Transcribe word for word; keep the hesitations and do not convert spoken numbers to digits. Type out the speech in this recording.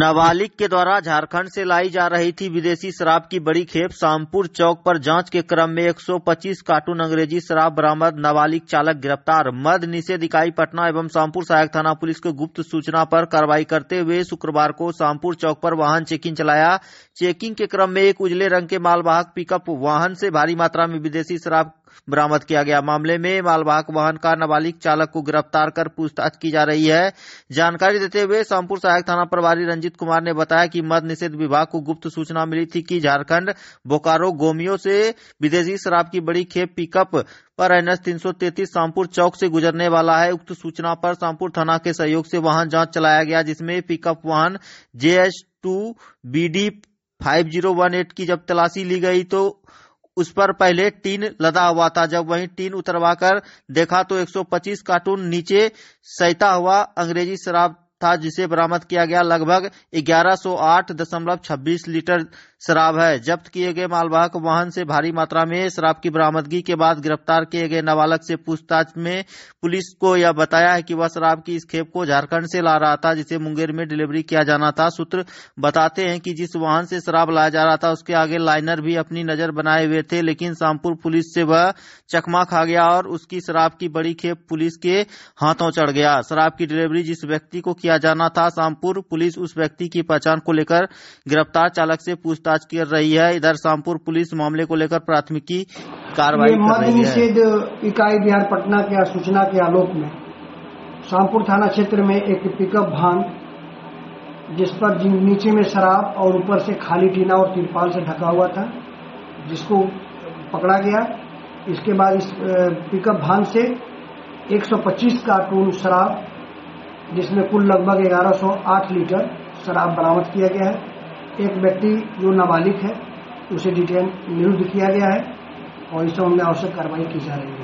नाबालिग के द्वारा झारखंड से लाई जा रही थी विदेशी शराब की बड़ी खेप। शामपुर चौक पर जांच के क्रम में एक सौ पच्चीस कार्टून अंग्रेजी शराब बरामद, नाबालिग चालक गिरफ्तार। मद्य निषेध इकाई पटना एवं शामपुर सहायक थाना पुलिस को गुप्त सूचना पर कार्रवाई करते हुए शुक्रवार को शामपुर चौक पर वाहन चेकिंग चलाया। चेकिंग के क्रम में एक उजले रंग के मालवाहक पिकअप वाहन से भारी मात्रा में विदेशी शराब बरामद किया गया। मामले में मालवाहक वाहन का नाबालिग चालक को गिरफ्तार कर पूछताछ की जा रही है। जानकारी देते हुए शामपुर सहायक थाना प्रभारी रंजीत कुमार ने बताया कि मद्य निषेध विभाग को गुप्त सूचना मिली थी कि झारखंड बोकारो गोमियो से विदेशी शराब की बड़ी खेप पिकअप पर एन एच तीन सौ तैंतीस शामपुर चौक से गुजरने वाला है। उक्त सूचना पर शामपुर थाना के सहयोग से वाहन जांच चलाया गया, जिसमें पिकअप वाहन J H two B D five zero one eight की जब तलाशी ली गई तो उस पर पहले टीन लदा हुआ था। जब वहीं टीन उतरवाकर देखा तो एक सौ पच्चीस कार्टून नीचे सैता हुआ अंग्रेजी शराब था, जिसे बरामद किया गया। लगभग ग्यारह सौ आठ दशमलव छब्बीस लीटर शराब है। जब्त किए गए मालवाहक वाहन से भारी मात्रा में शराब की बरामदगी के बाद गिरफ्तार किए गए नाबालक से पूछताछ में पुलिस को यह बताया है कि वह शराब की इस खेप को झारखंड से ला रहा था, जिसे मुंगेर में डिलीवरी किया जाना था। सूत्र बताते हैं कि जिस वाहन से शराब लाया जा रहा था उसके आगे लाइनर भी अपनी नजर बनाए हुए थे, लेकिन शामपुर पुलिस से वह चकमा खा गया और उसकी शराब की बड़ी खेप पुलिस के हाथों चढ़ गया। शराब की डिलीवरी जिस व्यक्ति को किया जाना था, शामपुर पुलिस उस व्यक्ति की पहचान को लेकर गिरफ्तार चालक से पूछताछ कर रही है। इधर शामपुर पुलिस मामले को लेकर प्राथमिकी कार्रवाई कर रही है। मद्य निषेध इकाई बिहार पटना के सूचना के आलोक में शामपुर थाना क्षेत्र में एक पिकअप वाहन, जिस पर नीचे में शराब और ऊपर से खाली टीना और तिरपाल से ढका हुआ था, जिसको पकड़ा गया। इसके बाद इस पिकअप वाहन से एक सौ पच्चीस कार्टून शराब, जिसमें कुल लगभग ग्यारह सौ आठ लीटर शराब बरामद किया गया है। एक व्यक्ति जो नाबालिग है उसे डिटेन निरुद्ध किया गया है और इस संबंध में आवश्यक कार्रवाई की जा रही है।